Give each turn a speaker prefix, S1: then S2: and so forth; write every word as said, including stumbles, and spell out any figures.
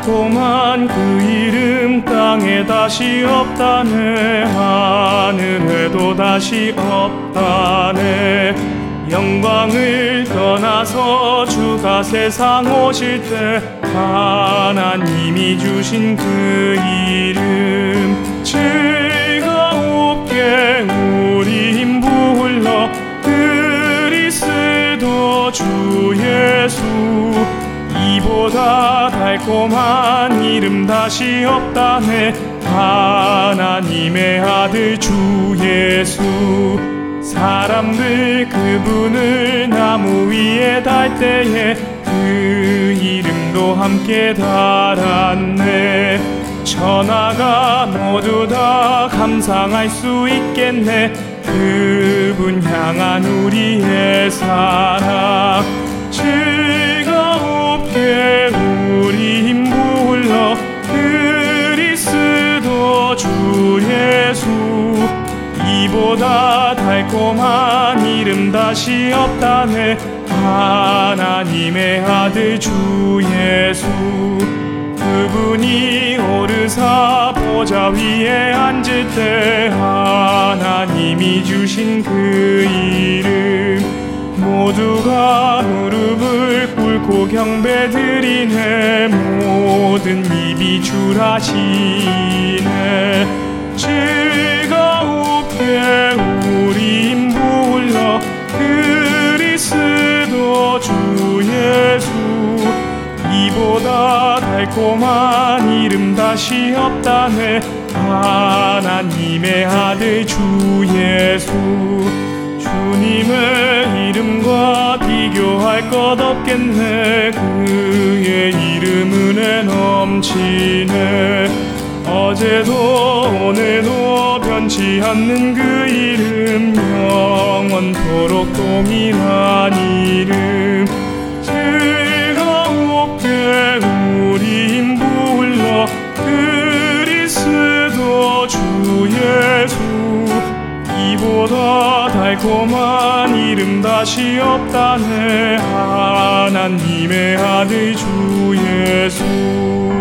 S1: 달콤한 그 이름 땅에 다시 없다네. 하늘에도 다시 없다네. 영광을 떠나서 주가 세상 오실 때 하나님이 주신 그 이름 즐겁게 우리 힘 불러 그리스도 주 예수. 이보다 달콤한 이름 다시 없다네. 하나님의 아들 주 예수. 사람들 그분을 나무 위에 달 때에 그 이름도 함께 달았네. 천하가 모두 다 감상할 수 있겠네. 그분 향한 우리의 사랑 즐겁게 우리 힘 불러 그리스도 주 예수. 이보다 달콤한 이름 다시 없다네. 하나님의 아들 주 예수. 그분이 오르사 보좌 위에 앉을 때 하나님이 주신 그 이름 모두가 무릎을 꿇고 경배드리네. 모든 입이 줄하시네. 즐겁게 우리 힘 불러 그리스도 주 예수. 이보다 달콤한 이름 다시 없다네. 하나님의 아들 주 예수. 주님의 이름과 비교할 것 없겠네. 그의 이름 은혜 넘치네. 어제도 오늘도 변치 않는 그 이름 영원토록 동일한 이름 즐겁게 우리 힘 불러 그리스도 주 예수. 이보다 달콤한 이름 다시 없다네. 하나님의 아들 주 예수.